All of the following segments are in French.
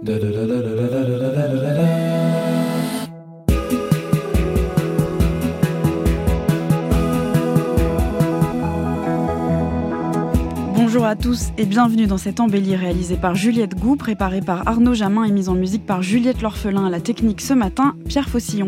Bonjour à tous et bienvenue dans cette embellie réalisée par Juliette Gou, préparée par Arnaud Jamin et mise en musique par Juliette L'Orphelin à la technique ce matin, Pierre Faucillon.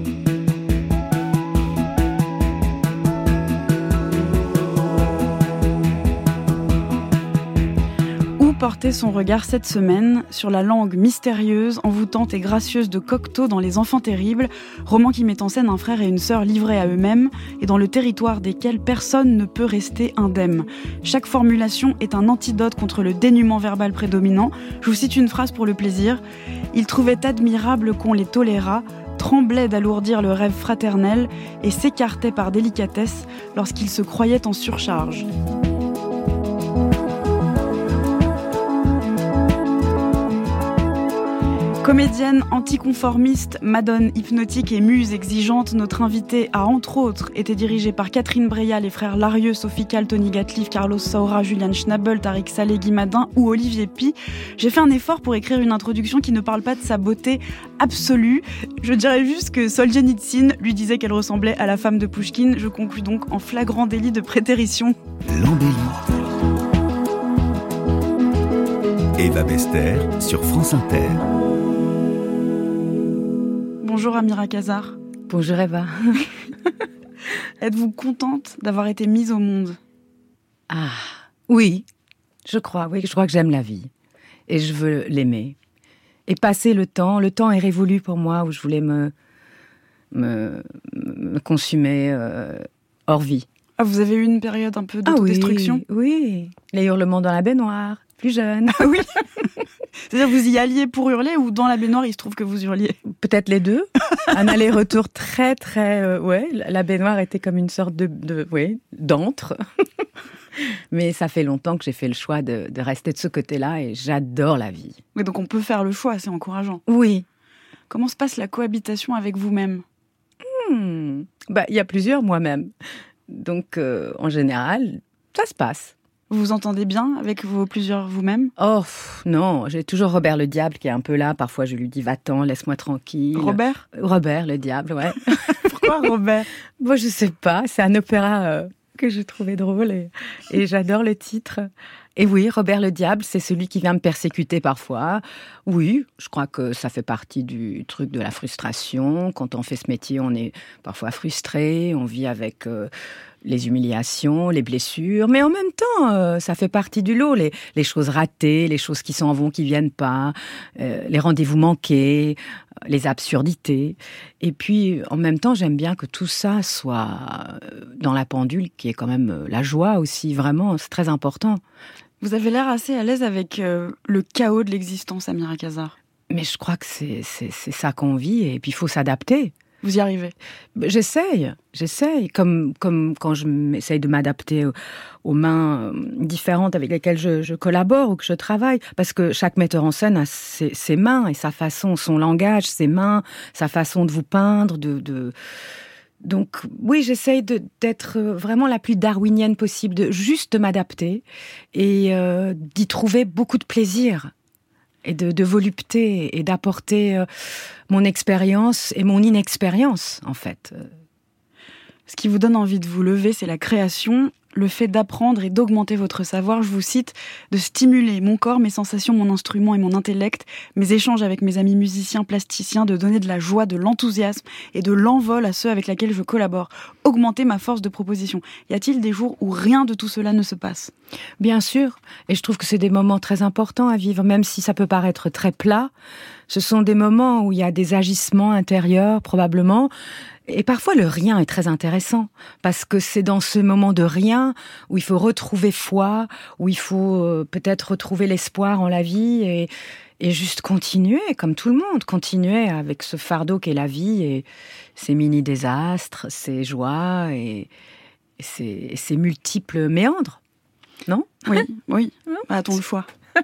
Porter son regard cette semaine sur la langue mystérieuse, envoûtante et gracieuse de Cocteau dans Les Enfants Terribles, roman qui met en scène un frère et une sœur livrés à eux-mêmes et dans le territoire desquels personne ne peut rester indemne. Chaque formulation est un antidote contre le dénuement verbal prédominant. Je vous cite une phrase pour le plaisir. « Ils trouvaient admirable qu'on les tolérât, tremblaient d'alourdir le rêve fraternel et s'écartaient par délicatesse lorsqu'ils se croyaient en surcharge. » Comédienne anticonformiste, madone hypnotique et muse exigeante, notre invitée a entre autres été dirigée par Catherine Breillat, les frères Larieux, Sophie Calle, Tony Gatliff, Carlos Saura, Julian Schnabel, Tariq Saleh, Guy Madin ou Olivier Py. J'ai fait un effort pour écrire une introduction qui ne parle pas de sa beauté absolue. Je dirais juste que Solzhenitsyn lui disait qu'elle ressemblait à la femme de Pouchkine. Je conclus donc en flagrant délit de prétérition. L'embellie. Eva Bester sur France Inter. Bonjour Amira Kazar. Bonjour Eva. Êtes-vous contente d'avoir été mise au monde ? Ah, oui, je crois que j'aime la vie. Et je veux l'aimer. Et passer le temps est révolu pour moi, où je voulais me consumer hors vie. Ah, vous avez eu une période un peu d'autodestruction ? Oui, les hurlements dans la baignoire, plus jeune. Ah oui. C'est-à-dire vous y alliez pour hurler ou dans la baignoire il se trouve que vous hurliez ? Peut-être les deux. Un aller-retour très la baignoire était comme une sorte d'antre. Mais ça fait longtemps que j'ai fait le choix de rester de ce côté-là et j'adore la vie. Oui, donc on peut faire le choix, c'est encourageant. Oui. Comment se passe la cohabitation avec vous-même ? Il y a plusieurs moi-même. Donc en général, ça se passe. Vous vous entendez bien avec vos plusieurs vous-même ? Oh, non, j'ai toujours Robert le Diable qui est un peu là. Parfois, je lui dis, va-t'en, laisse-moi tranquille. Robert le Diable, ouais. Pourquoi Robert ? Bon, je sais pas, c'est un opéra que j'ai trouvé drôle et j'adore le titre. Et oui, Robert le Diable, c'est celui qui vient me persécuter parfois. Oui, je crois que ça fait partie du truc de la frustration. Quand on fait ce métier, on est parfois frustré, on vit avec les humiliations, les blessures. Mais en même temps, ça fait partie du lot. Les choses ratées, les choses qui s'en vont, qui viennent pas, les rendez-vous manqués, les absurdités. Et puis, en même temps, j'aime bien que tout ça soit dans la pendule, qui est quand même la joie aussi. Vraiment, c'est très important. Vous avez l'air assez à l'aise avec le chaos de l'existence, Amira Kazar. Mais je crois que c'est ça qu'on vit, et puis il faut s'adapter. Vous y arrivez ? J'essaye. Comme quand je m'essaye de m'adapter aux mains différentes avec lesquelles je collabore ou que je travaille. Parce que chaque metteur en scène a ses mains et sa façon, son langage, ses mains, sa façon de vous peindre, Donc oui, j'essaye d'être vraiment la plus darwinienne possible, de juste m'adapter et d'y trouver beaucoup de plaisir et de volupté et d'apporter mon expérience et mon inexpérience en fait. Ce qui vous donne envie de vous lever, c'est la création, le fait d'apprendre et d'augmenter votre savoir. Je vous cite, de stimuler mon corps, mes sensations, mon instrument et mon intellect, mes échanges avec mes amis musiciens, plasticiens, de donner de la joie, de l'enthousiasme et de l'envol à ceux avec lesquels je collabore. Augmenter ma force de proposition. Y a-t-il des jours où rien de tout cela ne se passe ? Bien sûr, et je trouve que c'est des moments très importants à vivre, même si ça peut paraître très plat. Ce sont des moments où il y a des agissements intérieurs, probablement. Et parfois, le rien est très intéressant, parce que c'est dans ce moment de rien où il faut retrouver foi, où il faut peut-être retrouver l'espoir en la vie et juste continuer, comme tout le monde, continuer avec ce fardeau qu'est la vie et ses mini-désastres, ses joies et ses multiples méandres. Non ? Oui. A-t-on le choix ?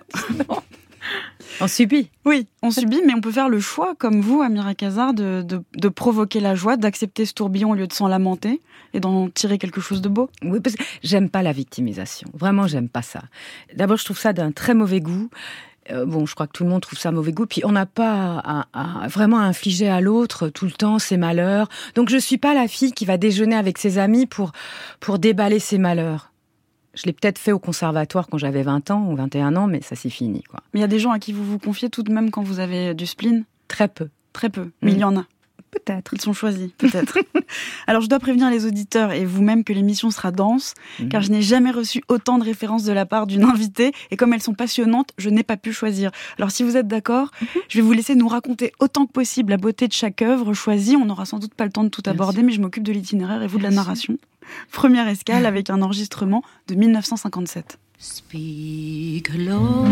On subit. Oui, on subit, mais on peut faire le choix, comme vous, Amira Kazar, de provoquer la joie, d'accepter ce tourbillon au lieu de s'en lamenter et d'en tirer quelque chose de beau. Oui, parce que j'aime pas la victimisation. Vraiment, j'aime pas ça. D'abord, je trouve ça d'un très mauvais goût. je crois que tout le monde trouve ça mauvais goût. Puis on n'a pas à vraiment infliger à l'autre tout le temps ses malheurs. Donc je suis pas la fille qui va déjeuner avec ses amis pour déballer ses malheurs. Je l'ai peut-être fait au conservatoire quand j'avais 20 ans ou 21 ans, mais ça c'est fini, quoi. Mais il y a des gens à qui vous vous confiez tout de même quand vous avez du spleen ? Très peu. Très peu, mais il y en a. Peut-être. Ils sont choisis, peut-être. Alors, je dois prévenir les auditeurs et vous-même que l'émission sera dense, car je n'ai jamais reçu autant de références de la part d'une invitée. Et comme elles sont passionnantes, je n'ai pas pu choisir. Alors, si vous êtes d'accord, je vais vous laisser nous raconter autant que possible la beauté de chaque œuvre choisie. On n'aura sans doute pas le temps de tout aborder, mais je m'occupe de l'itinéraire et vous de la narration. Première escale avec un enregistrement de 1957. Speak low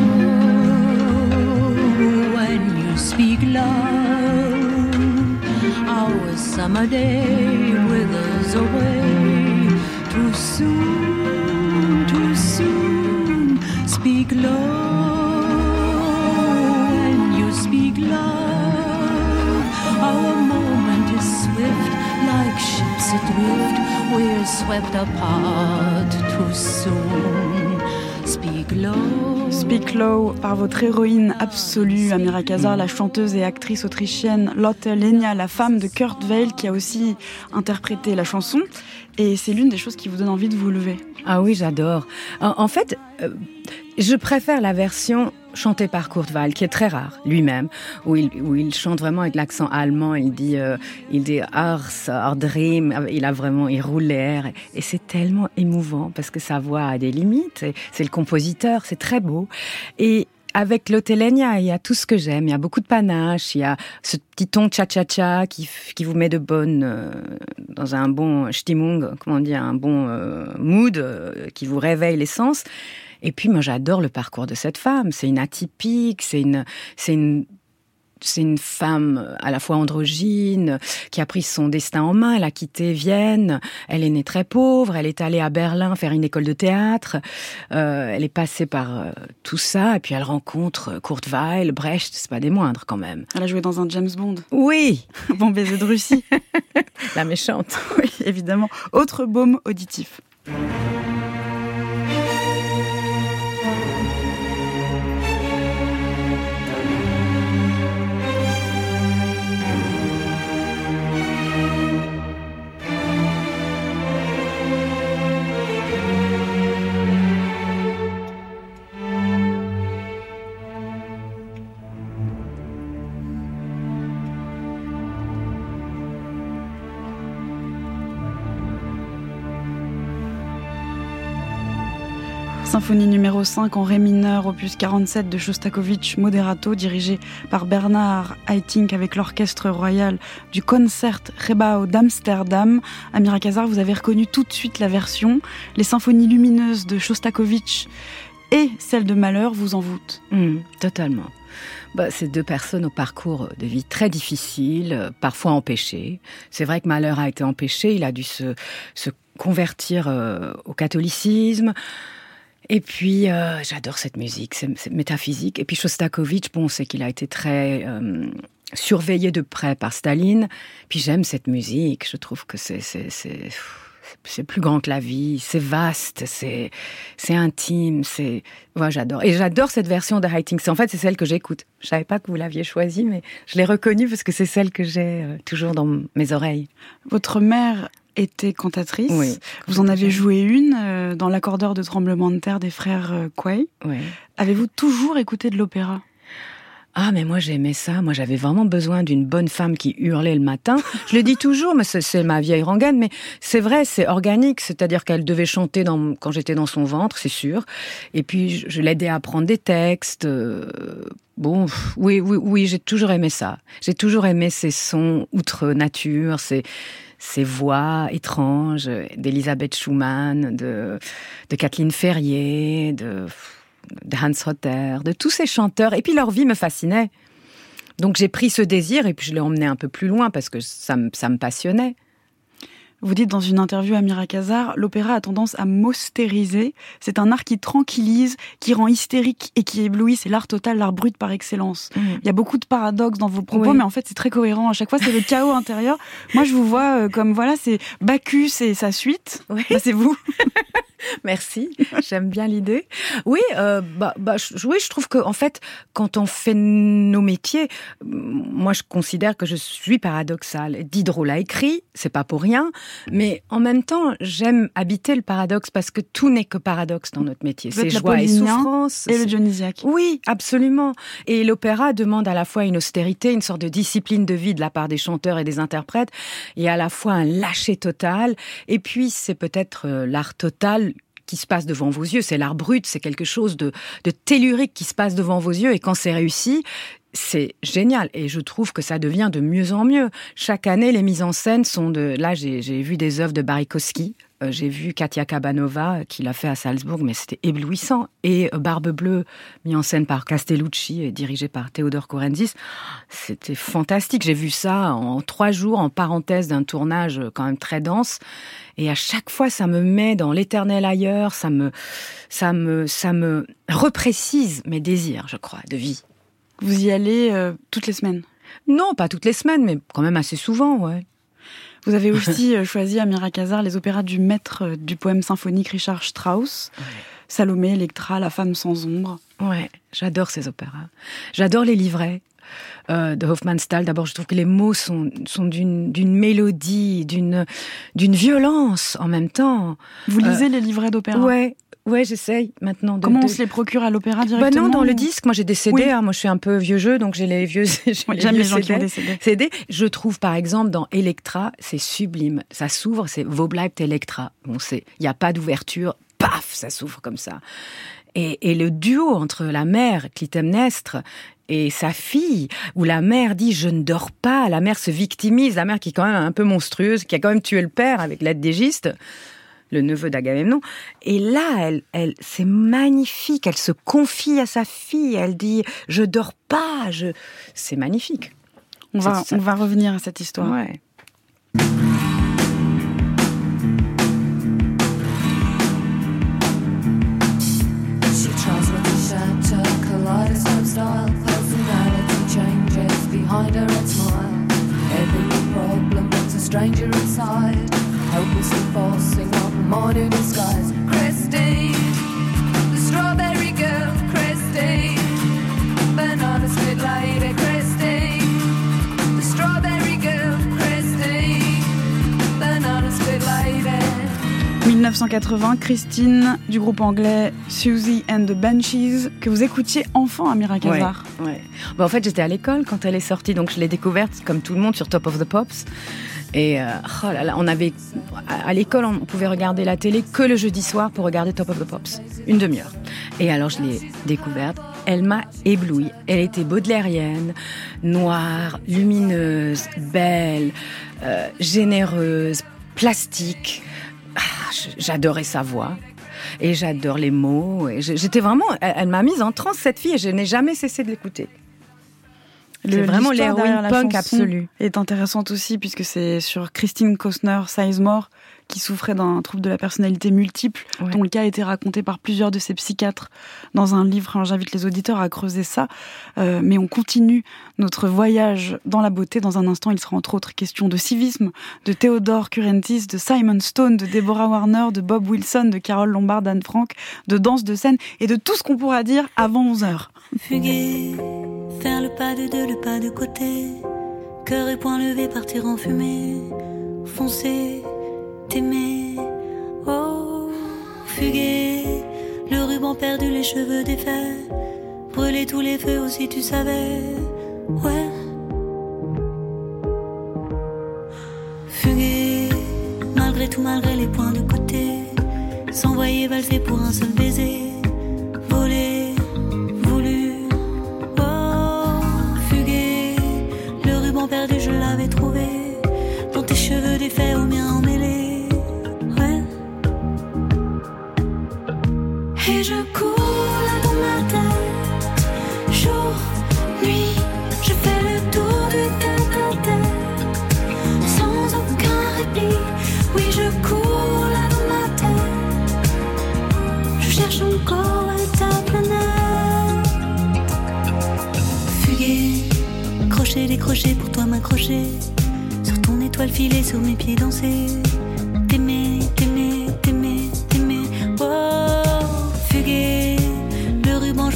when you speak loud. Our summer day withers away too soon, too soon. Speak low when you speak loud. Our moment is swift, like ships adrift. We're swept apart too soon. Speak low. Speak Low par votre héroïne absolue, Amira Kazar, la chanteuse et actrice autrichienne Lotte Lenya, la femme de Kurt Weill, qui a aussi interprété la chanson. Et c'est l'une des choses qui vous donne envie de vous lever. Ah oui, j'adore. En fait, je préfère la version chantée par Kurt Weill, qui est très rare, lui-même, où il chante vraiment avec l'accent allemand. Il dit Ars, Dream. Il roule les airs. Et c'est tellement émouvant parce que sa voix a des limites. C'est le compositeur, c'est très beau. Et avec Lotte Lenya, il y a tout ce que j'aime. Il y a beaucoup de panache, il y a ce petit ton cha-cha-cha qui vous met dans un bon Stimmung, un bon mood, qui vous réveille les sens. Et puis moi j'adore le parcours de cette femme. C'est une atypique, c'est une femme à la fois androgyne, qui a pris son destin en main. Elle a quitté Vienne. Elle est née très pauvre. Elle est allée à Berlin faire une école de théâtre. Elle est passée par tout ça. Et puis elle rencontre Kurt Weill, Brecht. C'est pas des moindres quand même. Elle a joué dans un James Bond. Oui. Bon baiser de Russie. La méchante. Oui, évidemment. Autre baume auditif. Symphonie numéro 5 en ré mineur, opus 47 de Shostakovich, moderato, dirigé par Bernard Haitink avec l'orchestre royal du Concertgebouw d'Amsterdam. Amira Kazar, vous avez reconnu tout de suite la version. Les symphonies lumineuses de Shostakovich et celles de Mahler vous envoûtent. Totalement. C'est deux personnes au parcours de vie très difficile, parfois empêchées. C'est vrai que Mahler a été empêché, il a dû se convertir au catholicisme. Et puis, j'adore cette musique, c'est métaphysique. Et puis Shostakovich, on sait qu'il a été très surveillé de près par Staline. Puis j'aime cette musique, je trouve que c'est plus grand que la vie, c'est vaste, c'est intime, j'adore. Et j'adore cette version de Haitink. En fait, c'est celle que j'écoute. Je savais pas que vous l'aviez choisie, mais je l'ai reconnue parce que c'est celle que j'ai toujours dans mes oreilles. Votre mère était cantatrice. Oui. Vous en avez joué une dans l'accordeur de tremblement de terre des frères Quay. Oui. Avez-vous toujours écouté de l'opéra ? Ah, mais moi j'aimais ça. Moi j'avais vraiment besoin d'une bonne femme qui hurlait le matin. Je le dis toujours, mais c'est ma vieille rengaine, mais c'est vrai, c'est organique. C'est-à-dire qu'elle devait chanter quand j'étais dans son ventre, c'est sûr. Et puis je l'aidais à apprendre des textes. Oui, j'ai toujours aimé ça. J'ai toujours aimé ces sons outre nature, ces voix étranges d'Elisabeth Schumann, de Kathleen Ferrier, de Hans Rotter, de tous ces chanteurs. Et puis leur vie me fascinait. Donc j'ai pris ce désir et puis je l'ai emmené un peu plus loin parce que ça me passionnait. Vous dites dans une interview à Amira Kazar, l'opéra a tendance à m'austériser. C'est un art qui tranquillise, qui rend hystérique et qui éblouit. C'est l'art total, l'art brut par excellence. Il y a beaucoup de paradoxes dans vos propos, mais en fait c'est très cohérent. À chaque fois c'est le chaos intérieur. Moi je vous vois comme c'est Bacchus et sa suite. Oui. C'est vous. Merci, j'aime bien l'idée. Oui, je trouve que en fait, quand on fait nos métiers, moi je considère que je suis paradoxale. Diderot l'a écrit, c'est pas pour rien, mais en même temps, j'aime habiter le paradoxe parce que tout n'est que paradoxe dans notre métier. C'est joie et souffrance. Et le dionysiaque. Oui, absolument. Et l'opéra demande à la fois une austérité, une sorte de discipline de vie de la part des chanteurs et des interprètes, et à la fois un lâcher total. Et puis, c'est peut-être l'art total qui se passe devant vos yeux, c'est l'art brut, c'est quelque chose de tellurique qui se passe devant vos yeux, et quand c'est réussi, c'est génial, et je trouve que ça devient de mieux en mieux. Chaque année, les mises en scène sont de... Là, j'ai vu des œuvres de Barikowski, j'ai vu Katia Kabanova, qui l'a fait à Salzbourg, mais c'était éblouissant. Et Barbe Bleue, mis en scène par Castellucci et dirigé par Théodore Courenzis, c'était fantastique. J'ai vu ça en 3 jours, en parenthèse d'un tournage quand même très dense. Et à chaque fois, ça me met dans l'éternel ailleurs, ça me reprécise mes désirs, je crois, de vie. Vous y allez toutes les semaines? Non, pas toutes les semaines, mais quand même assez souvent, ouais. Vous avez aussi choisi, Amira Kazar, les opéras du maître du poème symphonique Richard Strauss, ouais. Salomé, Electra, La femme sans ombre. Ouais, j'adore ces opéras. J'adore les livrets de Hofmannsthal. D'abord, je trouve que les mots sont d'une mélodie, d'une violence en même temps. Vous lisez les livrets d'opéra? Ouais, j'essaye maintenant. Comment on se les procure à l'opéra directement? Non, dans le disque. Moi, j'ai des CD. Oui. Moi, je suis un peu vieux jeu, donc j'ai les vieux. J'aime les gens qui ont des CD. Je trouve, par exemple, dans Electra, c'est sublime. Ça s'ouvre, c'est Wo bleibt Electra. Bon, il n'y a pas d'ouverture. Paf, ça s'ouvre comme ça. Et le duo entre la mère, Clytemnestre, et sa fille, où la mère dit « je ne dors pas », la mère se victimise, la mère qui est quand même un peu monstrueuse, qui a quand même tué le père avec l'aide d'Égiste, le neveu d'Agamemnon. Et là, elle, c'est magnifique, elle se confie à sa fille, elle dit « je dors pas », c'est magnifique. On va revenir à cette histoire. Ouais. Style, personality changes behind her and smile. Every problem puts a stranger inside, helplessly forcing on modern disguise. Christine, the strawberry girl, Christine, banana split lady, Christine, the strawberry girl, Christine, banana split lady. 1980, Christine, du groupe anglais Susie and the Banshees, que vous écoutiez enfant, Amira Kazar. Ouais. En fait, j'étais à l'école quand elle est sortie, donc je l'ai découverte, comme tout le monde, sur Top of the Pops. Et on avait, à l'école, on pouvait regarder la télé que le jeudi soir pour regarder Top of the Pops, une demi-heure. Et alors, je l'ai découverte. Elle m'a éblouie. Elle était baudelairienne, noire, lumineuse, belle, généreuse, plastique. J'adorais sa voix et j'adore les mots. Et j'étais vraiment, elle m'a mise en transe, cette fille, et je n'ai jamais cessé de l'écouter. C'est vraiment l'héroïne punk absolue. Est intéressante aussi puisque c'est sur Christine Costner Sizemore, qui souffrait d'un trouble de la personnalité multiple, ouais. dont le cas a été raconté par plusieurs de ses psychiatres dans un livre. Alors, j'invite les auditeurs à creuser ça. Mais on continue notre voyage dans la beauté. Dans un instant, il sera entre autres question de civisme, de Théodore Courenzis, de Simon Stone, de Deborah Warner, de Bob Wilson, de Carole Lombard, d'Anne Frank, de danse de scène et de tout ce qu'on pourra dire avant 11h. Fuguer, faire le pas de deux, le pas de côté, cœur et poing levé, partir en fumée, foncer, t'aimer, oh, fuguer, le ruban perdu, les cheveux défaits, brûler tous les feux aussi tu savais, ouais. Fuguer, malgré tout, malgré les points de côté, s'envoyer valser pour un seul baiser, voler, voulu, oh, fuguer, le ruban perdu je l'avais trouvé, dans tes cheveux défaits aux miens emmêlés. Et je cours là dans ma tête, jour, nuit, je fais le tour du tête-à-tête, sans aucun répit. Oui, je cours là dans ma tête, je cherche encore ta planète. Fuguer, crochet, décrocher, pour toi m'accrocher, sur ton étoile filée, sur mes pieds danser, t'aimer, t'aimer, t'aimer, t'aimer.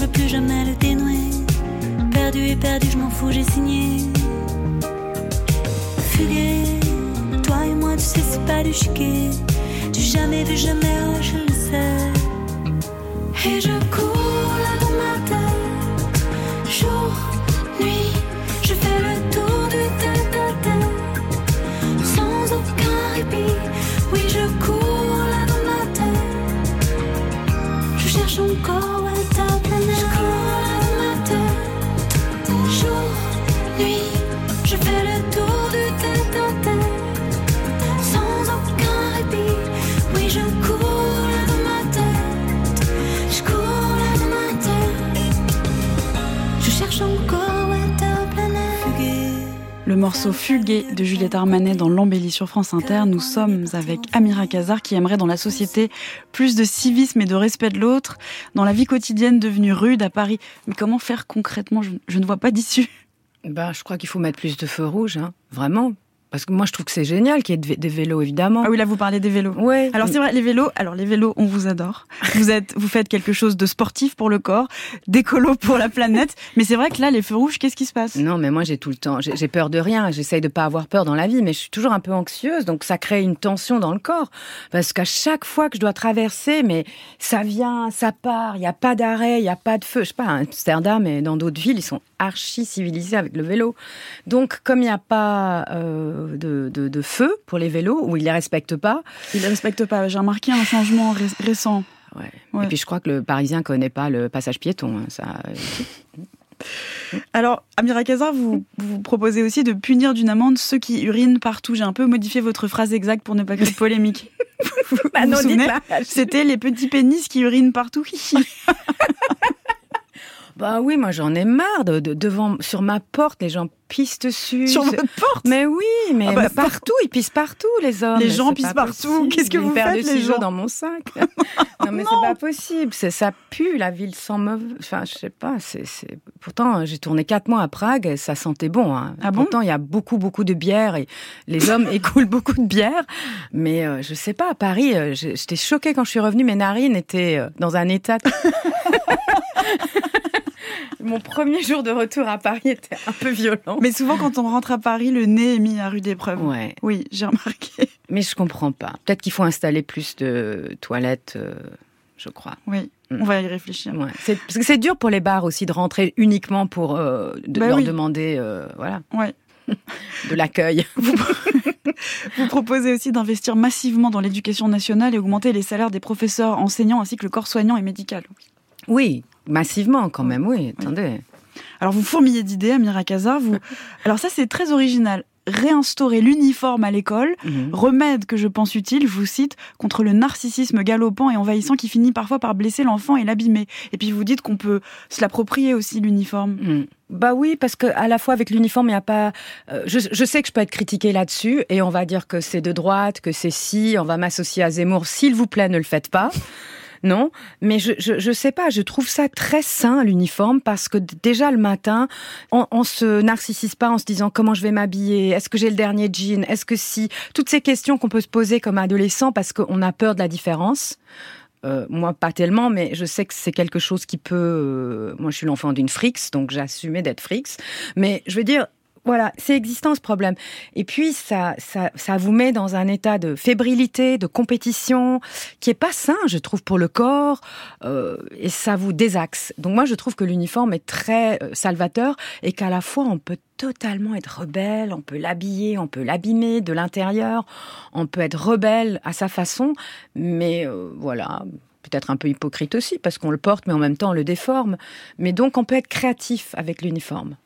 veux plus jamais le dénouer. Perdu et perdu, je m'en fous, j'ai signé. Fugué, toi et moi, tu sais, c'est pas du chiquet. Du jamais vu, jamais, oh, je le sais. Et je cours là dans ma tête, jour, nuit, je fais le tour du tête-à-tête, sans aucun répit. Oui, je cours là dans ma tête, je cherche encore où est ta planète. Je cours là dans ma tête, jour, nuit, je fais le tour du tête-à-tête, sans aucun répit. Oui, je cours là dans ma tête, je cours là dans ma tête, je cherche encore où est ta planète. Fugué. Le morceau Fugué de Juliette Armanet dans L'Embellie sur France Inter. Nous sommes avec Amira Kazar qui aimerait dans la société plus de civisme et de respect de l'autre, dans la vie quotidienne devenue rude à Paris. Mais comment faire concrètement ? Je ne vois pas d'issue. Je crois qu'il faut mettre plus de feux rouges, vraiment. Parce que moi, je trouve que c'est génial qu'il y ait des vélos, évidemment. Ah oui, là, vous parlez des vélos. Ouais. Alors, c'est vrai, les vélos, on vous adore. Vous faites quelque chose de sportif pour le corps, d'écolo pour la planète. Mais c'est vrai que là, les feux rouges, qu'est-ce qui se passe ? Non, mais moi, j'ai tout le temps, j'ai peur de rien. J'essaye de pas avoir peur dans la vie, mais je suis toujours un peu anxieuse. Donc, ça crée une tension dans le corps. Parce qu'à chaque fois que je dois traverser, mais ça vient, ça part, il n'y a pas d'arrêt, il n'y a pas de feu. Je sais pas, à Amsterdam et dans d'autres villes, ils sont archi civilisés avec le vélo. Donc, comme il n'y a pas de feu pour les vélos, ou ils les respectent pas. Ils les respectent pas. J'ai remarqué un changement récent. Ouais. Et puis je crois que le Parisien connaît pas le passage piéton. Ça. Alors, Amira Kazar, vous proposez aussi de punir d'une amende ceux qui urinent partout. J'ai un peu modifié votre phrase exacte pour ne pas créer de polémique. Vous vous souvenez ? C'était les petits pénis qui urinent partout. Bah oui, moi j'en ai marre devant sur ma porte, les gens pissent dessus. Sur votre porte ? Mais oui, mais partout, ils pissent partout les hommes. Les gens pissent partout. Qu'est-ce que vous faites, les gens ? Dans mon sac. Non mais c'est pas possible, ça pue la ville sans mauvais. Enfin, je sais pas, pourtant j'ai tourné 4 mois à Prague et ça sentait bon, hein. Ah bon ? Pourtant il y a beaucoup de bière et les hommes écoulent beaucoup de bière, mais je sais pas, à Paris, j'étais choquée quand je suis revenue, mes narines étaient dans un état Mon premier jour de retour à Paris était un peu violent. Mais souvent, quand on rentre à Paris, le nez est mis à rude épreuve. Ouais. Oui, j'ai remarqué. Mais je comprends pas. Peut-être qu'il faut installer plus de toilettes, je crois. Oui, on va y réfléchir. Ouais. Parce que c'est dur pour les bars aussi de rentrer uniquement pour leur demander de l'accueil. Vous proposez aussi d'investir massivement dans l'éducation nationale et augmenter les salaires des professeurs, enseignants ainsi que le corps soignant et médical. Oui, massivement quand même, oui. Attendez. Alors vous fourmillez d'idées, Amira Kazar. Alors ça, c'est très original. Réinstaurer l'uniforme à l'école, remède que je pense utile, je vous cite, contre le narcissisme galopant et envahissant qui finit parfois par blesser l'enfant et l'abîmer. Et puis vous dites qu'on peut se l'approprier aussi, l'uniforme. Bah oui, parce que à la fois avec l'uniforme, il n'y a pas. Je sais que je peux être critiquée là-dessus et on va dire que c'est de droite, que c'est si, on va m'associer à Zemmour. S'il vous plaît, ne le faites pas. Non, mais je sais pas, je trouve ça très sain l'uniforme parce que déjà le matin, on se narcissise pas en se disant comment je vais m'habiller, est-ce que j'ai le dernier jean, est-ce que si, toutes ces questions qu'on peut se poser comme adolescent parce qu'on a peur de la différence. Moi, pas tellement, mais je sais que c'est quelque chose qui peut... moi, je suis l'enfant d'une frixe, donc j'ai assumé d'être frixe. Mais je veux dire, voilà, c'est existant ce problème. Et puis, ça vous met dans un état de fébrilité, de compétition, qui est pas sain, je trouve, pour le corps, et ça vous désaxe. Donc moi, je trouve que l'uniforme est très salvateur, et qu'à la fois, on peut totalement être rebelle, on peut l'habiller, on peut l'abîmer de l'intérieur, on peut être rebelle à sa façon, mais voilà... peut-être un peu hypocrite aussi, parce qu'on le porte, mais en même temps, on le déforme. Mais donc, on peut être créatif avec l'uniforme.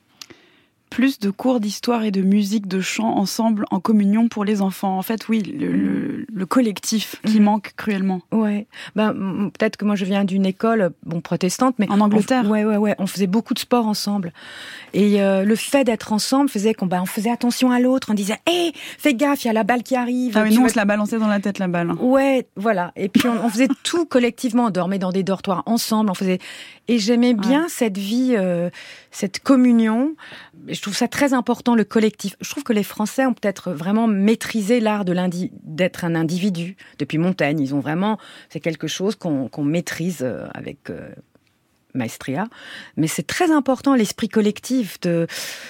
Plus de cours d'histoire et de musique, de chant ensemble, en communion pour les enfants. En fait, oui, le collectif qui manque cruellement. Ouais. Peut-être que moi, je viens d'une école protestante, mais... En Angleterre. Ouais. On faisait beaucoup de sport ensemble. Et le fait d'être ensemble faisait qu'on faisait attention à l'autre. On disait, hé, fais gaffe, il y a la balle qui arrive. Ah oui, nous, on se la balançait dans la tête, la balle. Ouais, voilà. Et puis, on faisait tout collectivement. On dormait dans des dortoirs ensemble. Et j'aimais bien cette vie, cette communion. Je trouve ça très important, le collectif. Je trouve que les Français ont peut-être vraiment maîtrisé l'art d'être un individu. Depuis Montaigne, c'est quelque chose qu'on maîtrise avec maestria, mais c'est très important l'esprit collectif de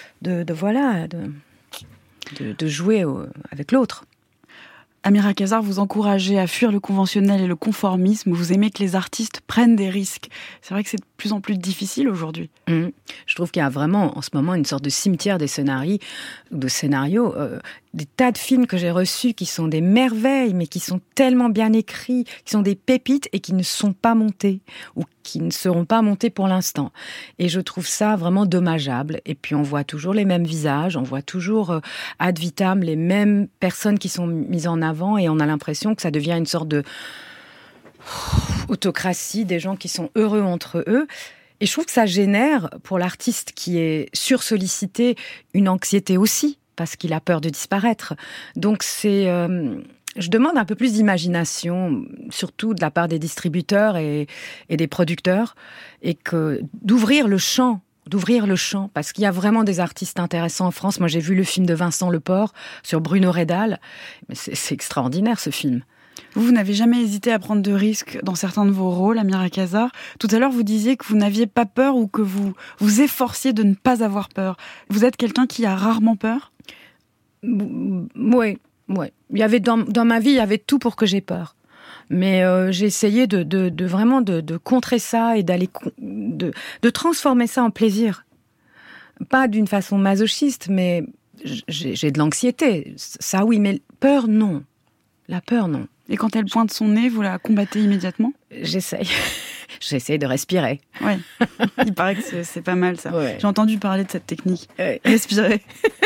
jouer avec l'autre. Amira Kazar, vous encouragez à fuir le conventionnel et le conformisme. Vous aimez que les artistes prennent des risques. C'est vrai que c'est de plus en plus difficile aujourd'hui. Je trouve qu'il y a vraiment en ce moment une sorte de cimetière des scénarios, des tas de films que j'ai reçus qui sont des merveilles, mais qui sont tellement bien écrits, qui sont des pépites et qui ne sont pas montés ou qui ne seront pas montés pour l'instant. Et je trouve ça vraiment dommageable. Et puis on voit toujours les mêmes visages, on voit toujours ad vitam les mêmes personnes qui sont mises en avant et on a l'impression que ça devient une sorte de autocratie, des gens qui sont heureux entre eux. Et je trouve que ça génère, pour l'artiste qui est sursollicité, une anxiété aussi, parce qu'il a peur de disparaître. Donc je demande un peu plus d'imagination, surtout de la part des distributeurs et des producteurs, et d'ouvrir le champ, parce qu'il y a vraiment des artistes intéressants en France. Moi, j'ai vu le film de Vincent Leport sur Bruno Redal. Mais c'est extraordinaire, ce film. Vous n'avez jamais hésité à prendre de risques dans certains de vos rôles, Amira Kazar. Tout à l'heure, vous disiez que vous n'aviez pas peur ou que vous vous efforciez de ne pas avoir peur. Vous êtes quelqu'un qui a rarement peur ? Oui. Il y avait dans ma vie, il y avait tout pour que j'aie peur. Mais j'ai essayé de vraiment de contrer ça et de transformer ça en plaisir. Pas d'une façon masochiste, mais j'ai de l'anxiété. Ça oui, mais peur, non. La peur, non. Et quand elle pointe son nez, vous la combattez immédiatement ? J'essaye de respirer. Oui, il paraît que c'est pas mal ça. Ouais. J'ai entendu parler de cette technique. Respirer.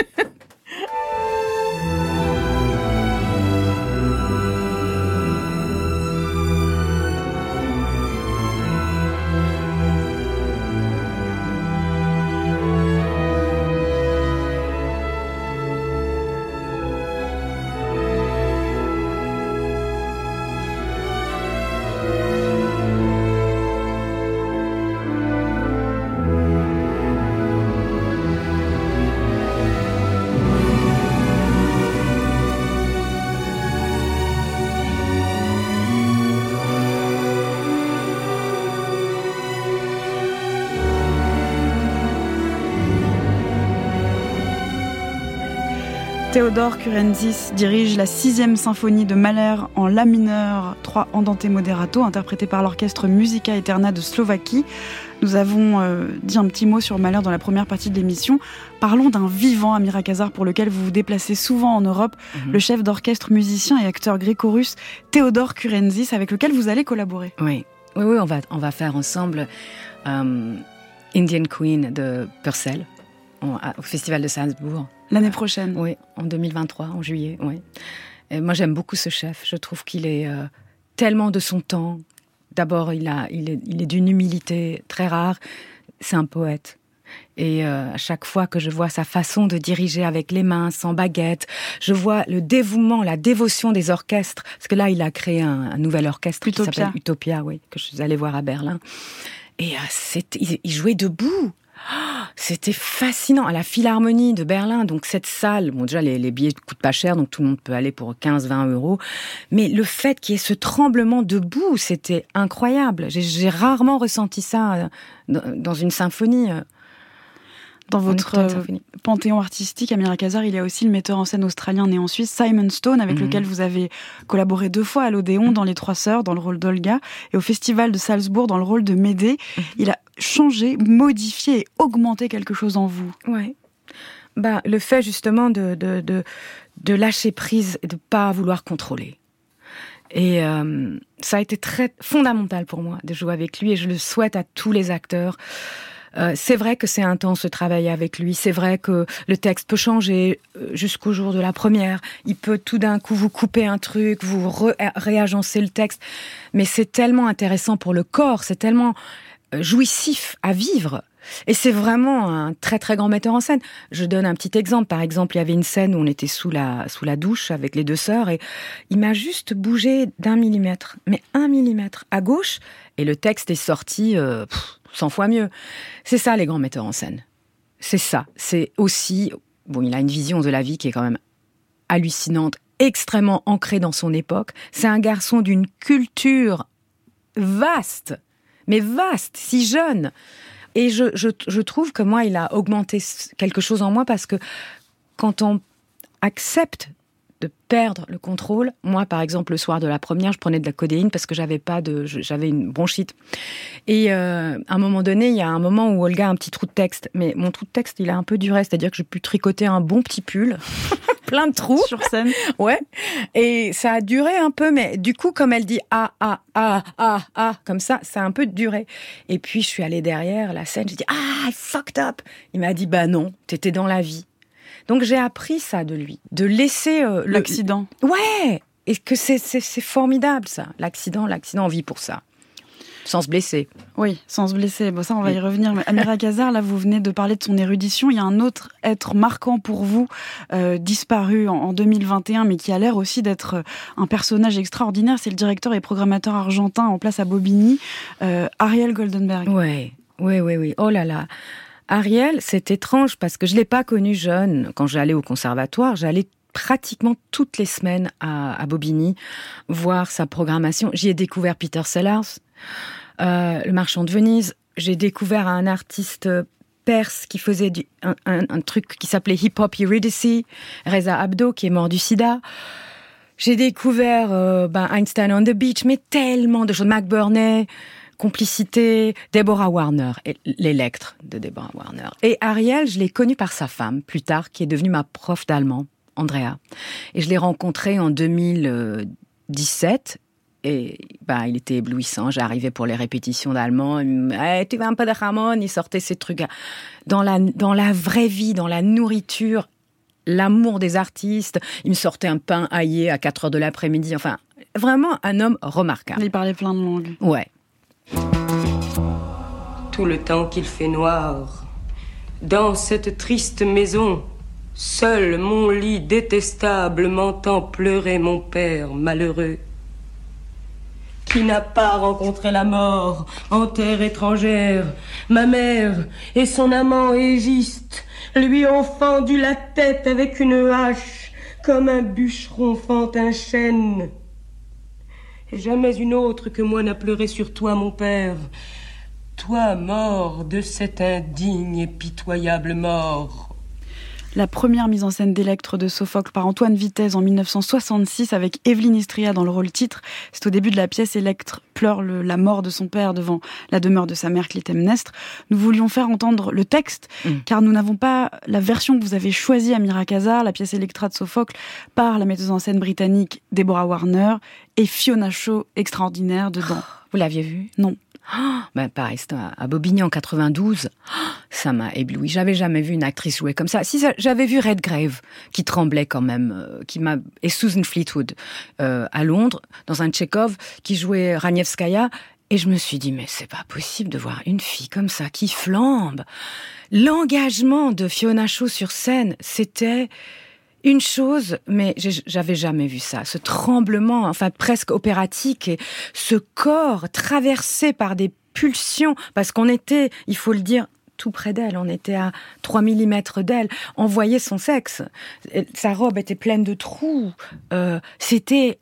Théodore Kurenzis dirige la 6e symphonie de Mahler en la mineur, 3 andante moderato, interprétée par l'orchestre Musica Eterna de Slovaquie. Nous avons dit un petit mot sur Mahler dans la première partie de l'émission. Parlons d'un vivant, Amira Kazar, pour lequel vous vous déplacez souvent en Europe, le chef d'orchestre, musicien et acteur gréco-russe Théodore Kurenzis, avec lequel vous allez collaborer. Oui, on va faire ensemble Indian Queen de Purcell au Festival de Salzbourg. L'année prochaine. Oui, en 2023, en juillet. Oui. Et moi, j'aime beaucoup ce chef. Je trouve qu'il est tellement de son temps. D'abord, il est d'une humilité très rare. C'est un poète. Et à chaque fois que je vois sa façon de diriger avec les mains, sans baguette, je vois le dévouement, la dévotion des orchestres. Parce que là, il a créé un nouvel orchestre qui s'appelle Utopia, oui, que je suis allée voir à Berlin. Et il jouait debout. C'était fascinant, à la Philharmonie de Berlin, donc cette salle, bon déjà les billets coûtent pas cher, donc tout le monde peut aller pour 15-20 €, mais le fait qu'il y ait ce tremblement debout, c'était incroyable. J'ai rarement ressenti ça dans une symphonie. Dans votre panthéon artistique, Amira Kazar, il y a aussi le metteur en scène australien né en Suisse, Simon Stone, avec lequel vous avez collaboré 2 fois à l'Odéon dans Les Trois Sœurs, dans le rôle d'Olga, et au Festival de Salzbourg, dans le rôle de Médée. Il a changé, modifié et augmenté quelque chose en vous. Ouais. Le fait justement de lâcher prise et de pas vouloir contrôler. Et ça a été très fondamental pour moi de jouer avec lui, et je le souhaite à tous les acteurs. C'est vrai que c'est intense de travailler avec lui, c'est vrai que le texte peut changer jusqu'au jour de la première, il peut tout d'un coup vous couper un truc, vous réagencer le texte, mais c'est tellement intéressant pour le corps, c'est tellement jouissif à vivre. Et c'est vraiment un très très grand metteur en scène. Je donne un petit exemple. Par exemple, il y avait une scène où on était sous la douche avec les 2 sœurs et il m'a juste bougé d'1 millimètre, mais 1 millimètre à gauche, et le texte est sorti 100 fois mieux. C'est ça les grands metteurs en scène. C'est ça. C'est aussi, il a une vision de la vie qui est quand même hallucinante, extrêmement ancrée dans son époque. C'est un garçon d'une culture vaste, mais vaste, si jeune. Et je trouve que moi, il a augmenté quelque chose en moi parce que quand on accepte de perdre le contrôle. Moi, par exemple, le soir de la première, je prenais de la codéine parce que j'avais une bronchite. Et à un moment donné, il y a un moment où Olga a un petit trou de texte. Mais mon trou de texte, il a un peu duré. C'est-à-dire que j'ai pu tricoter un bon petit pull. Plein de trous. Sur scène. Ouais. Et ça a duré un peu, mais du coup, comme elle dit comme ça a un peu duré. Et puis, je suis allée derrière la scène, j'ai dit I fucked up. Il m'a dit non, t'étais dans la vie. Donc j'ai appris ça de lui, de laisser l'accident. Ouais, et que c'est formidable ça. L'accident, on vit pour ça. Sans se blesser. Oui, sans se blesser. Bon, ça, on va y revenir. Mais Amira Kazar, là, vous venez de parler de son érudition. Il y a un autre être marquant pour vous, disparu en 2021, mais qui a l'air aussi d'être un personnage extraordinaire. C'est le directeur et programmateur argentin en place à Bobigny, Ariel Goldenberg. Oui. Oh là là. Ariel, c'est étrange parce que je ne l'ai pas connu jeune. Quand j'allais au conservatoire, j'allais pratiquement toutes les semaines à Bobigny voir sa programmation. J'y ai découvert Peter Sellers, le Marchand de Venise. J'ai découvert un artiste perse qui faisait un truc qui s'appelait Hip Hop Eurydice, Reza Abdo, qui est mort du sida. J'ai découvert Einstein on the Beach, mais tellement de choses. Mac Burney, Complicité, Deborah Warner, l'Électre de Deborah Warner. Et Ariel, je l'ai connu par sa femme, plus tard, qui est devenue ma prof d'allemand, Andrea. Et je l'ai rencontré en 2017. Et il était éblouissant. J'arrivais pour les répétitions d'allemand. Il me disait, tu veux un peu de jamon? Il sortait ces trucs. Dans la vraie vie, dans la nourriture, l'amour des artistes. Il me sortait un pain aillé à 4h de l'après-midi. Enfin, vraiment un homme remarquable. Il parlait plein de langues. Ouais. Tout le temps qu'il fait noir, dans cette triste maison, seul mon lit détestable m'entend pleurer mon père malheureux, qui n'a pas rencontré la mort en terre étrangère. Ma mère et son amant Égiste lui ont fendu la tête avec une hache, comme un bûcheron fend un chêne. Et jamais une autre que moi n'a pleuré sur toi, mon père. Toi, mort de cette indigne et pitoyable mort. La première mise en scène d'Électre de Sophocle par Antoine Vitez en 1966 avec Evelyne Istria dans le rôle titre. C'est au début de la pièce, Électre pleure la mort de son père devant la demeure de sa mère Clytemnestre. Nous voulions faire entendre le texte car nous n'avons pas la version que vous avez choisie, Amira Kazar, la pièce Électra de Sophocle par la metteuse en scène britannique Deborah Warner et Fiona Shaw extraordinaire dedans. Vous l'aviez vu? Non. Pareil, c'était à Bobigny en 92. Ça m'a ébloui. J'avais jamais vu une actrice jouer comme ça. Si, j'avais vu Redgrave, qui tremblait quand même, et Susan Fleetwood à Londres, dans un Tchekhov, qui jouait Ranievskaya. Et je me suis dit, mais c'est pas possible de voir une fille comme ça, qui flambe. L'engagement de Fiona Shaw sur scène, c'était une chose, mais j'avais jamais vu ça. Ce tremblement, enfin presque opératique, et ce corps traversé par des pulsions, parce qu'on était, il faut le dire, tout près d'elle. On était à 3 mm d'elle. On voyait son sexe. Sa robe était pleine de trous. C'était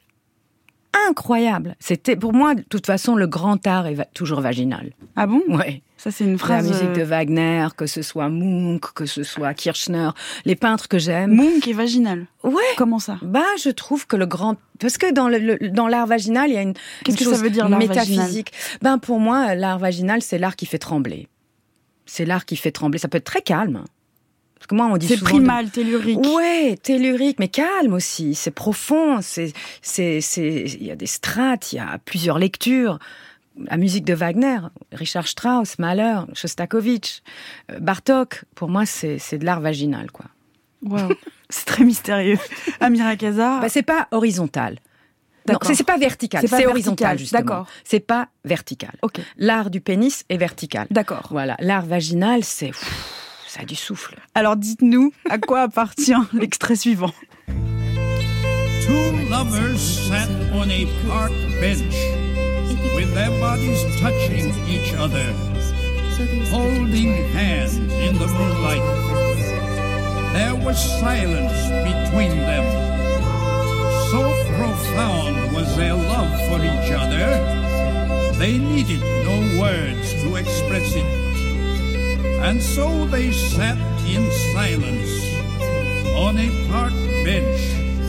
incroyable. C'était, pour moi, de toute façon, le grand art est toujours vaginal. Ah bon? Ouais. Ça, c'est une phrase... La musique de Wagner, que ce soit Munch, que ce soit Kirchner, les peintres que j'aime. Munch est vaginal. Ouais. Comment ça? Je trouve que le grand... Parce que dans l'art vaginal, il y a une Qu'est-ce chose que ça veut dire, l'art métaphysique. Pour moi, l'art vaginal, c'est l'art qui fait trembler. C'est l'art qui fait trembler. Ça peut être très calme. Parce que moi, on dit c'est souvent... primal, tellurique. Ouais, tellurique, mais calme aussi. C'est profond. Il y a des strates, il y a plusieurs lectures. La musique de Wagner, Richard Strauss, Mahler, Shostakovich, Bartók, pour moi, c'est de l'art vaginal, quoi. Wow, c'est très mystérieux. Amira Kazar... c'est pas horizontal. D'accord. Non, c'est pas vertical, c'est horizontal, justement. D'accord. C'est pas vertical. Ok. L'art du pénis est vertical. D'accord. Voilà, l'art vaginal, ça a du souffle. Alors dites-nous, à quoi appartient l'extrait suivant? Two lovers sat on a park bench, with their bodies touching each other, holding hands in the moonlight. There was silence between them. So profound was their love for each other They needed no words to express it. And so they sat in silence on a park bench.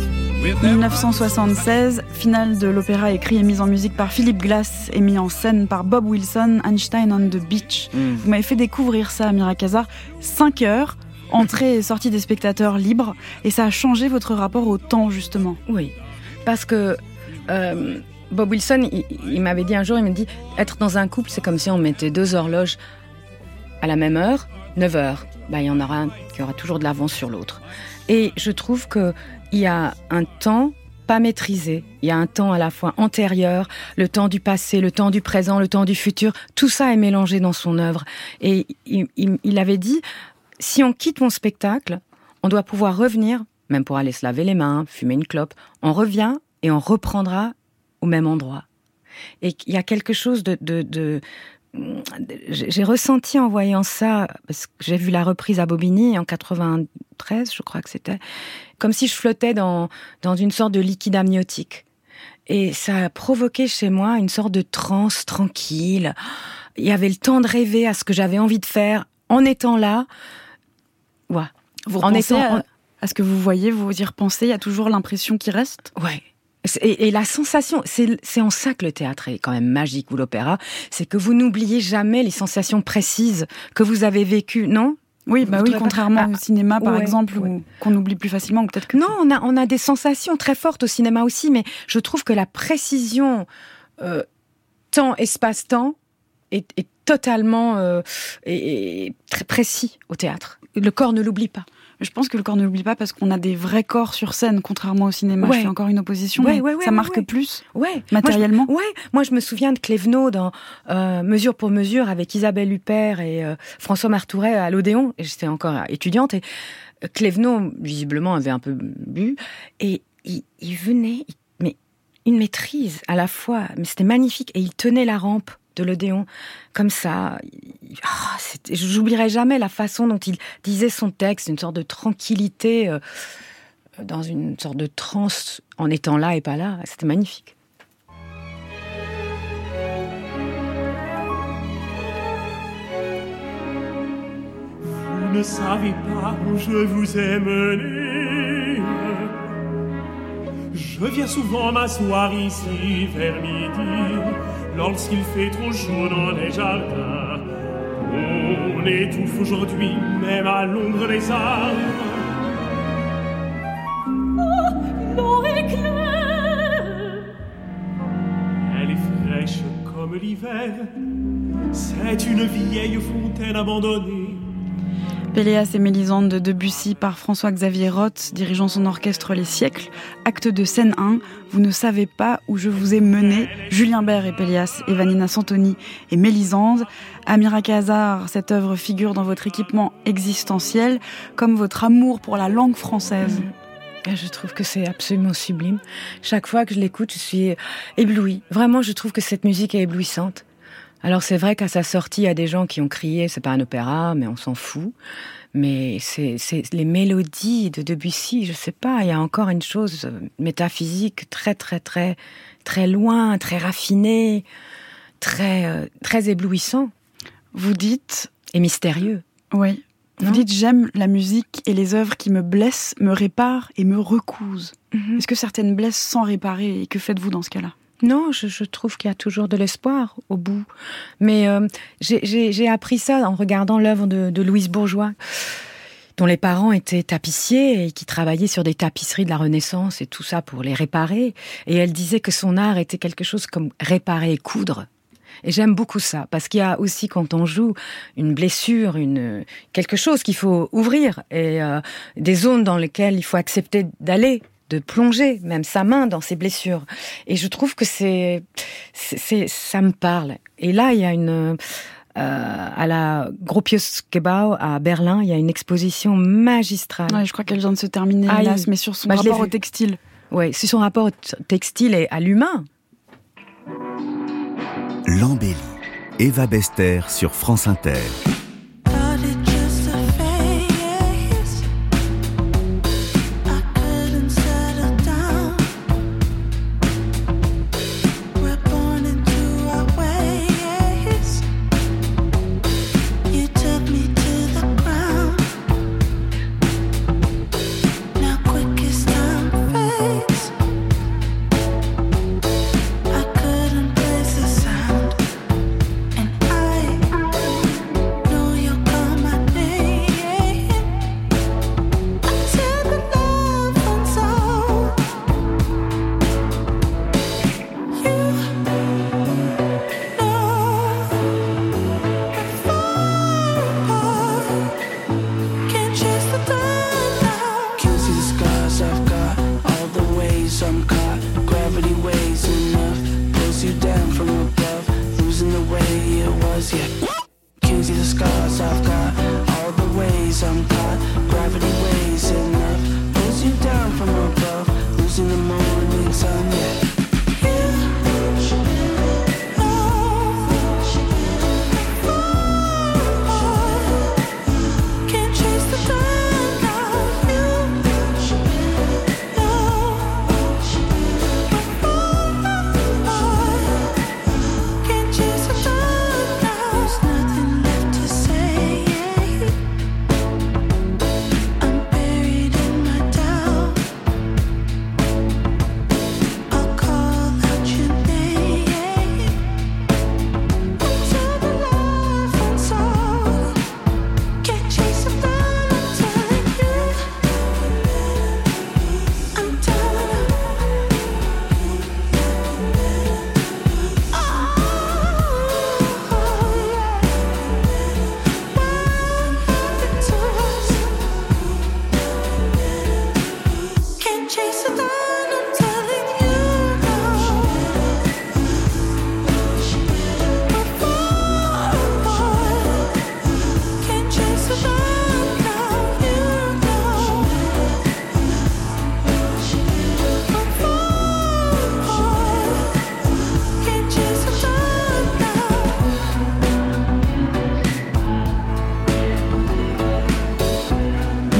1976, finale de l'opéra écrit et mise en musique par Philip Glass et mis en scène par Bob Wilson, Einstein on the Beach. Vous m'avez fait découvrir ça, Amira Kazar. 5 heures, entrée et sortie des spectateurs libres, et ça a changé votre rapport au temps, justement. Oui, parce que Bob Wilson, il m'avait dit un jour, il m'a dit, être dans un couple, c'est comme si on mettait 2 horloges à la même heure, 9 heures. Il y en aura un qui aura toujours de l'avance sur l'autre. Et je trouve qu'il y a un temps pas maîtrisé. Il y a un temps à la fois antérieur, le temps du passé, le temps du présent, le temps du futur. Tout ça est mélangé dans son œuvre. Et il avait dit, si on quitte mon spectacle, on doit pouvoir revenir, même pour aller se laver les mains, fumer une clope. On revient et on reprendra au même endroit. Et il y a quelque chose j'ai ressenti en voyant ça, parce que j'ai vu la reprise à Bobigny en 93, je crois que c'était, comme si je flottais dans une sorte de liquide amniotique. Et ça a provoqué chez moi une sorte de transe tranquille. Il y avait le temps de rêver à ce que j'avais envie de faire en étant là. Ouais. Vous repensez à ce que vous voyez, vous y repensez, il y a toujours l'impression qui reste ? Ouais. Et la sensation, c'est en ça que le théâtre est quand même magique, ou l'opéra, c'est que vous n'oubliez jamais les sensations précises que vous avez vécues, non ? Oui, contrairement au cinéma, par exemple, qu'on oublie plus facilement, ou peut-être que... Non, on a des sensations très fortes au cinéma aussi, mais je trouve que la précision temps, espace-temps est totalement est très précis au théâtre. Le corps ne l'oublie pas. Je pense que le corps ne l'oublie pas parce qu'on a des vrais corps sur scène, contrairement au cinéma. Je fais encore une opposition, mais ça marque plus, matériellement. Moi, je me souviens de Clévenot dans Mesure pour mesure avec Isabelle Huppert et François Martouret à l'Odéon. Et j'étais encore étudiante. Et Clévenot, visiblement, avait un peu bu. Et il venait, mais une maîtrise à la fois. Mais c'était magnifique. Et il tenait la rampe de l'Odéon, comme ça. J'oublierai jamais la façon dont il disait son texte, une sorte de tranquillité, dans une sorte de transe, en étant là et pas là. C'était magnifique. Vous ne savez pas où je vous ai mené. Je viens souvent m'asseoir ici vers midi, lorsqu'il fait trop chaud dans les jardins. On étouffe aujourd'hui, même à l'ombre des arbres. Oh, l'eau est claire. Elle est fraîche comme l'hiver. C'est une vieille fontaine abandonnée. Péléas et Mélisande de Debussy par François-Xavier Roth, dirigeant son orchestre Les Siècles. Acte de scène 1, vous ne savez pas où je vous ai mené. Julien Bert et Péléas, et Vanina Santoni et Mélisande. Amira Kazar, cette œuvre figure dans votre équipement existentiel, comme votre amour pour la langue française. Je trouve que c'est absolument sublime. Chaque fois que je l'écoute, je suis éblouie. Vraiment, je trouve que cette musique est éblouissante. Alors c'est vrai qu'à sa sortie, il y a des gens qui ont crié, c'est pas un opéra, mais on s'en fout. Mais c'est les mélodies de Debussy, je sais pas, il y a encore une chose métaphysique très très très très loin, très raffinée, très très éblouissant. Vous dites et mystérieux. Oui. Vous dites j'aime la musique et les œuvres qui me blessent, me réparent et me recousent. Est-ce que certaines blessent sans réparer et que faites-vous dans ce cas-là ? Non, je trouve qu'il y a toujours de l'espoir au bout. Mais j'ai appris ça en regardant l'œuvre de Louise Bourgeois, dont les parents étaient tapissiers et qui travaillaient sur des tapisseries de la Renaissance et tout ça pour les réparer. Et elle disait que son art était quelque chose comme réparer et coudre. Et j'aime beaucoup ça, parce qu'il y a aussi, quand on joue, une blessure, quelque chose qu'il faut ouvrir, et des zones dans lesquelles il faut accepter d'aller, de plonger même sa main dans ses blessures. Et je trouve que ça me parle. Et là, il y a à la Gropiusgebau à Berlin, il y a une exposition magistrale. Ouais, je crois qu'elle vient de se terminer, hélas, mais sur son rapport au textile. Oui, sur son rapport au textile et à l'humain. L'embellie. Eva Bester sur France Inter. We're born into our way.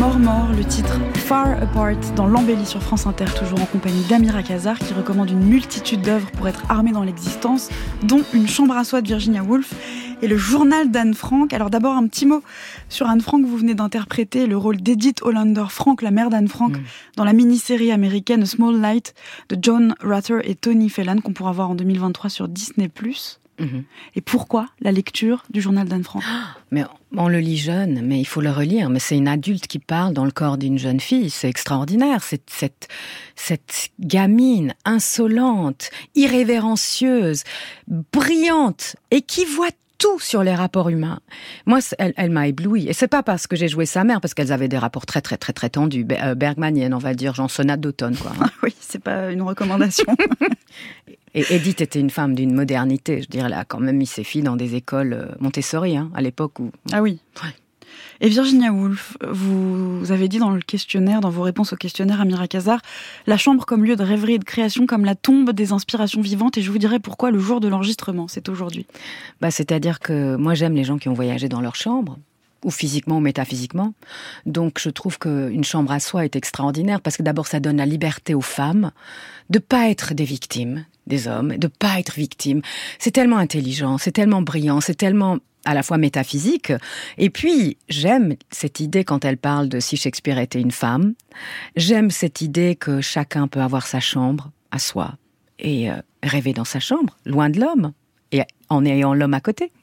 Mort, le titre Far Apart dans l'Embellie sur France Inter, toujours en compagnie d'Amira Kazar qui recommande une multitude d'œuvres pour être armée dans l'existence, dont Une chambre à soi de Virginia Woolf et le journal d'Anne Frank. Alors d'abord un petit mot sur Anne Frank, vous venez d'interpréter le rôle d'Edith Hollander Frank, la mère d'Anne Frank, dans la mini-série américaine A Small Light de John Rutter et Tony Phelan qu'on pourra voir en 2023 sur Disney+. Et pourquoi la lecture du journal d'Anne Frank ? Mais on le lit jeune, mais il faut le relire. Mais c'est une adulte qui parle dans le corps d'une jeune fille. C'est extraordinaire. Cette gamine insolente, irrévérencieuse, brillante et qui voit tout sur les rapports humains. Moi, elle m'a éblouie. Et c'est pas parce que j'ai joué sa mère, parce qu'elles avaient des rapports très, très, très, très tendus. Bergmanienne, on va dire, genre sonate d'automne, quoi. Oui, c'est pas une recommandation. Et Edith était une femme d'une modernité. Je dirais, elle a quand même mis ses filles dans des écoles Montessori, à l'époque où... Ah oui. Ouais. Et Virginia Woolf, vous avez dit dans le questionnaire, dans vos réponses au questionnaire, Amira Kazar, la chambre comme lieu de rêverie et de création, comme la tombe des inspirations vivantes. Et je vous dirai pourquoi le jour de l'enregistrement, c'est aujourd'hui. C'est-à-dire que moi, j'aime les gens qui ont voyagé dans leur chambre, ou physiquement ou métaphysiquement. Donc je trouve qu'une chambre à soi est extraordinaire, parce que d'abord, ça donne la liberté aux femmes de pas être des victimes des hommes, de pas être victimes. C'est tellement intelligent, c'est tellement brillant, c'est tellement à la fois métaphysique. Et puis, j'aime cette idée quand elle parle de si Shakespeare était une femme. J'aime cette idée que chacun peut avoir sa chambre à soi et rêver dans sa chambre, loin de l'homme, et en ayant l'homme à côté.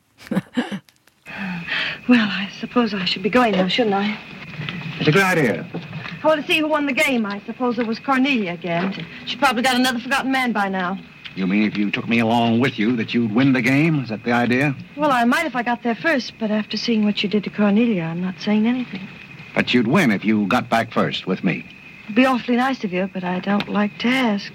Well, I suppose I should be going now, shouldn't I? It's a good idea. I want to see who won the game. I suppose it was Cornelia again. She probably got another forgotten man by now. You mean if you took me along with you that you'd win the game? Is that the idea? Well, I might if I got there first, but after seeing what you did to Cornelia, I'm not saying anything. But you'd win if you got back first with me. It'd be awfully nice of you, but I don't like to ask.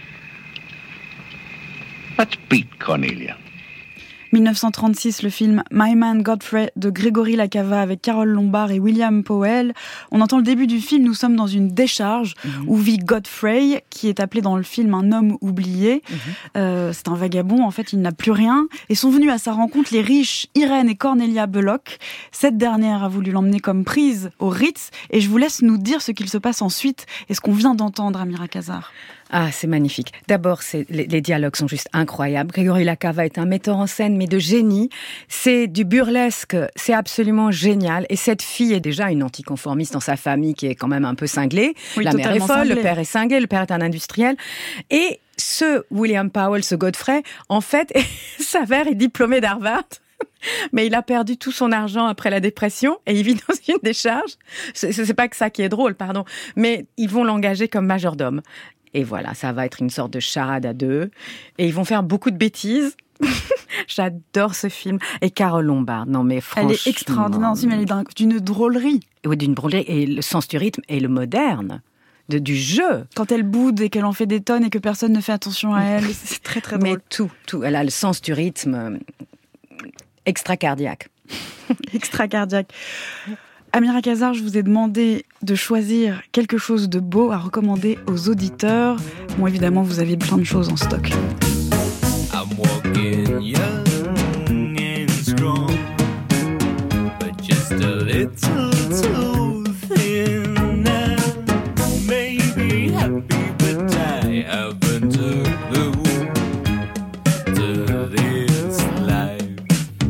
Let's beat Cornelia. 1936, le film My Man Godfrey de Grégory Lacava avec Carole Lombard et William Powell. On entend le début du film, nous sommes dans une décharge où vit Godfrey, qui est appelé dans le film un homme oublié. C'est un vagabond, en fait, il n'a plus rien. Et sont venus à sa rencontre les riches Irène et Cornelia Belloc. Cette dernière a voulu l'emmener comme prise au Ritz. Et je vous laisse nous dire ce qu'il se passe ensuite et ce qu'on vient d'entendre, Amira Kazar. Ah, c'est magnifique. D'abord, les dialogues sont juste incroyables. Grégory Lacava est un metteur en scène, mais de génie. C'est du burlesque, c'est absolument génial. Et cette fille est déjà une anticonformiste dans sa famille qui est quand même un peu cinglée. Oui, la mère est folle, cinglée. Le père est cinglé, le père est un industriel. Et ce William Powell, ce Godfrey, en fait, s'avère est diplômé d'Harvard. Mais il a perdu tout son argent après la dépression et il vit dans une décharge. C'est pas que ça qui est drôle, pardon. Mais ils vont l'engager comme majordome. Et voilà, ça va être une sorte de charade à deux. Et ils vont faire beaucoup de bêtises. J'adore ce film. Et Carole Lombard, non mais franchement... Elle est extraordinaire aussi, mais elle est d'une drôlerie. Oui, d'une drôlerie. Et le sens du rythme et le moderne. Du jeu. Quand elle boude et qu'elle en fait des tonnes et que personne ne fait attention à elle, c'est très très drôle. Mais tout. Elle a le sens du rythme extracardiaque. Extracardiaque. Amira Kazar, je vous ai demandé de choisir quelque chose de beau à recommander aux auditeurs. Bon, évidemment, vous avez plein de choses en stock. I'm walking young and strong, but just a little too thin. Maybe happy, but I haven't a clue to this life.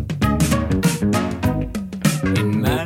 In my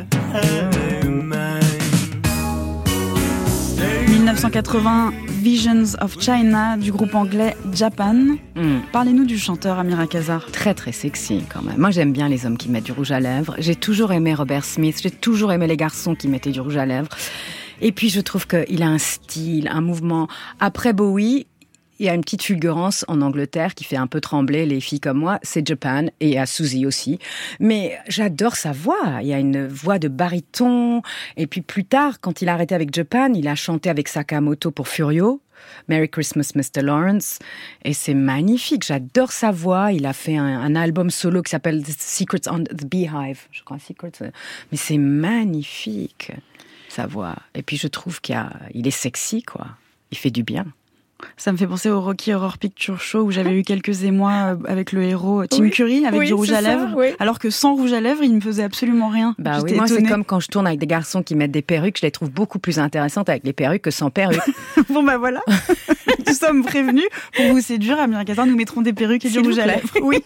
1980, Visions of China du groupe anglais Japan. Parlez-nous du chanteur Amira Kazar. Très très sexy quand même. Moi j'aime bien les hommes qui mettent du rouge à lèvres. J'ai toujours aimé Robert Smith, j'ai toujours aimé les garçons qui mettaient du rouge à lèvres. Et puis je trouve qu'il a un style, un mouvement. Après Bowie, il y a une petite fulgurance en Angleterre qui fait un peu trembler les filles comme moi, c'est Japan, et à Suzy aussi. Mais j'adore sa voix, il y a une voix de baryton. Et puis plus tard, quand il a arrêté avec Japan, il a chanté avec Sakamoto pour Furio, Merry Christmas Mr. Lawrence, et c'est magnifique, j'adore sa voix. Il a fait un album solo qui s'appelle The Secrets on the Beehive, je crois, mais c'est magnifique, sa voix. Et puis je trouve qu'il est sexy, quoi. Il fait du bien. Ça me fait penser au Rocky Horror Picture Show où j'avais eu quelques émois avec le héros Tim Curry avec du rouge à lèvres. Oui. Alors que sans rouge à lèvres, il me faisait absolument rien. Bah J'étais oui, moi étonnée. c'est comme quand je tourne avec des garçons qui mettent des perruques, je les trouve beaucoup plus intéressantes avec les perruques que sans perruques. Bon bah voilà, nous sommes prévenus. Pour vous séduire, Amira Kazar, nous mettrons des perruques et du rouge à lèvres. Oui.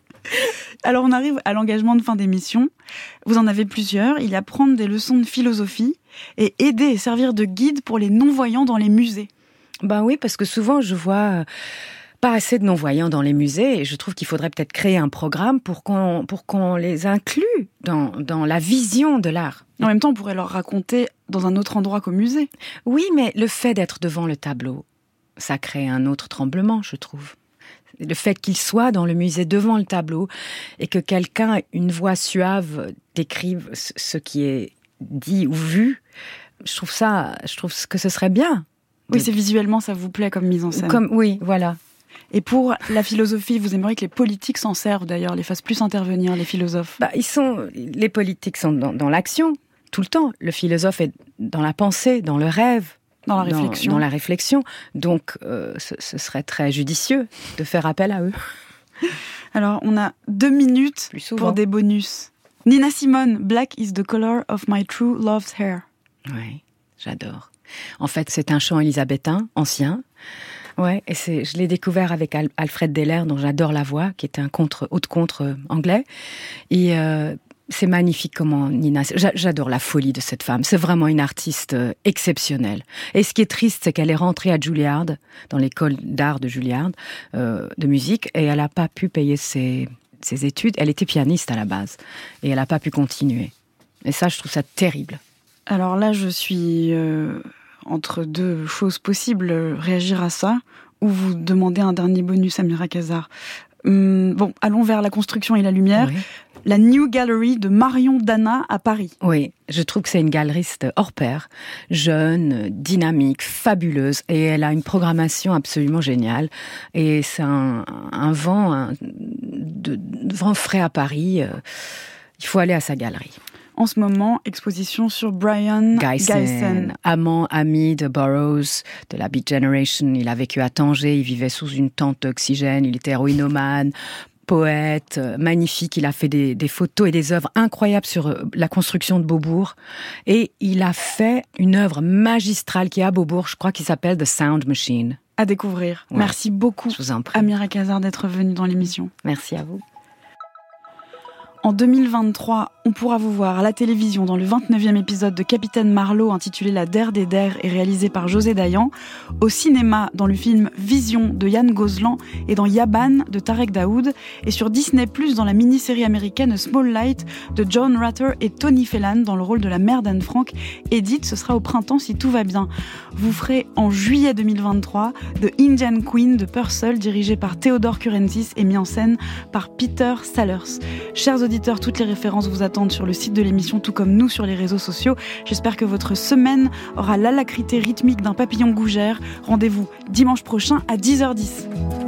Alors on arrive à l'engagement de fin d'émission. Vous en avez plusieurs. Il y a prendre des leçons de philosophie et aider et servir de guide pour les non-voyants dans les musées. Ben oui, parce que souvent je vois pas assez de non-voyants dans les musées et je trouve qu'il faudrait peut-être créer un programme pour qu'on les inclue dans la vision de l'art. En même temps, on pourrait leur raconter dans un autre endroit qu'au musée. Oui, mais le fait d'être devant le tableau, ça crée un autre tremblement, je trouve. Le fait qu'ils soient dans le musée devant le tableau et que quelqu'un, une voix suave, décrive ce qui est dit ou vu, je trouve que ce serait bien. Oui, c'est visuellement, ça vous plaît comme mise en scène. Oui, voilà. Et pour la philosophie, vous aimeriez que les politiques s'en servent d'ailleurs, les fassent plus intervenir, les philosophes. Les politiques sont dans l'action, tout le temps. Le philosophe est dans la pensée, dans le rêve. Dans la réflexion. Donc, ce serait très judicieux de faire appel à eux. Alors, on a 2 minutes pour des bonus. Nina Simone, Black is the color of my true love's hair. Oui, j'adore. En fait, c'est un chant élisabétain, ancien. Ouais, et je l'ai découvert avec Alfred Deller, dont j'adore la voix, qui était un haute contre anglais. Et c'est magnifique comment Nina... J'adore la folie de cette femme. C'est vraiment une artiste exceptionnelle. Et ce qui est triste, c'est qu'elle est rentrée à Juilliard, dans l'école d'art de Juilliard, de musique, et elle n'a pas pu payer ses études. Elle était pianiste à la base, et elle n'a pas pu continuer. Et ça, je trouve ça terrible. Alors là, je suis entre 2 choses possibles. Réagir à ça, ou vous demander un dernier bonus, Amira Kazar. Bon, allons vers la construction et la lumière. Oui. La New Gallery de Marion Dana à Paris. Oui, je trouve que c'est une galeriste hors pair, jeune, dynamique, fabuleuse, et elle a une programmation absolument géniale. Et c'est un vent frais à Paris. Il faut aller à sa galerie. En ce moment, exposition sur Brian Gysin. Amant, ami de Burroughs, de la Beat Generation. Il a vécu à Tanger, il vivait sous une tente d'oxygène, il était héroïnomane, poète, magnifique. Il a fait des photos et des œuvres incroyables sur la construction de Beaubourg. Et il a fait une œuvre magistrale qui est à Beaubourg, je crois qu'il s'appelle The Sound Machine. À découvrir. Ouais. Merci beaucoup, Amira Kazar, d'être venue dans l'émission. Merci à vous. En 2023, on pourra vous voir à la télévision dans le 29e épisode de Capitaine Marlowe intitulé La Der des Der et réalisé par José Dayan, au cinéma dans le film Vision de Yann Gozlan et dans Yaban de Tarek Daoud, et sur Disney+ dans la mini-série américaine Small Light de John Rutter et Tony Phelan dans le rôle de la mère d'Anne Frank. Edith, ce sera au printemps si tout va bien. Vous ferez en juillet 2023 The Indian Queen de Purcell, dirigé par Theodore Kurensis et mis en scène par Peter Sellers. Chers auditeurs, toutes les références vous attendent sur le site de l'émission, tout comme nous sur les réseaux sociaux. J'espère que votre semaine aura l'alacrité rythmique d'un papillon gougère. Rendez-vous dimanche prochain à 10h10.